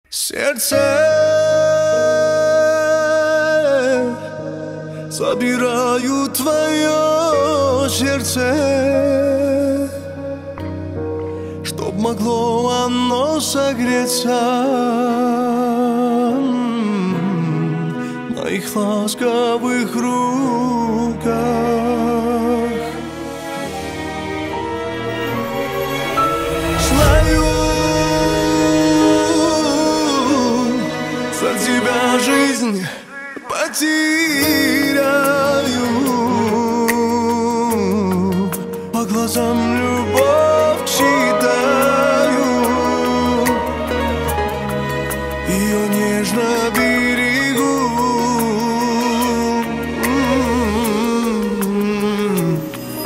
Сердце забираю твое сердце, чтоб могло оно согреться в моих ласковых руках. Свою за тебя жизнь потеряю, по глазам любовь читаю.